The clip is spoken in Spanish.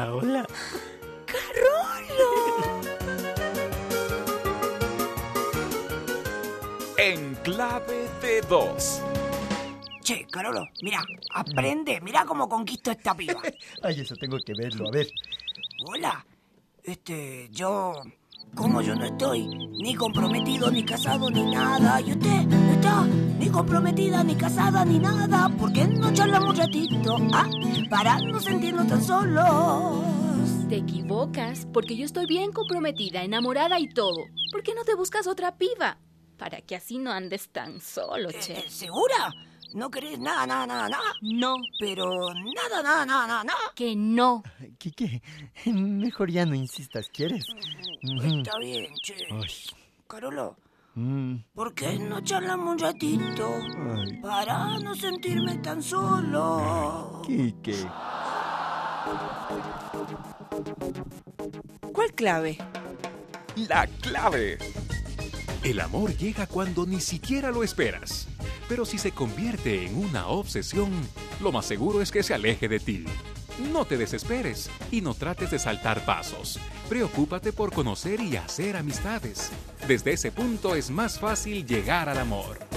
Hola. ¡Carolo! En clave de dos. Che, Carolo, mira, aprende, mira cómo conquisto a esta piba. Ay, eso tengo que verlo, a ver. Hola, como yo no estoy ni comprometido, ni casado, ni nada, y usted no está ni comprometida, ni casada, ni nada, ¿por qué no charlamos un ratito? Para no sentirnos tan solos. Te equivocas, porque yo estoy bien comprometida, enamorada y todo. ¿Por qué no te buscas otra piba? Para que así no andes tan solo, che. ¿Segura? ¿No querés nada? No. Pero nada. Que no. Quique, mejor ya no insistas, ¿quieres? Está bien, che. Ay. Carolo, ¿por qué no charlamos un ratito? Ay. Para no sentirme tan solo. Quique. ¿Cuál clave? La clave. El amor llega cuando ni siquiera lo esperas. Pero si se convierte en una obsesión, lo más seguro es que se aleje de ti. No te desesperes y no trates de saltar pasos. Preocúpate por conocer y hacer amistades. Desde ese punto es más fácil llegar al amor.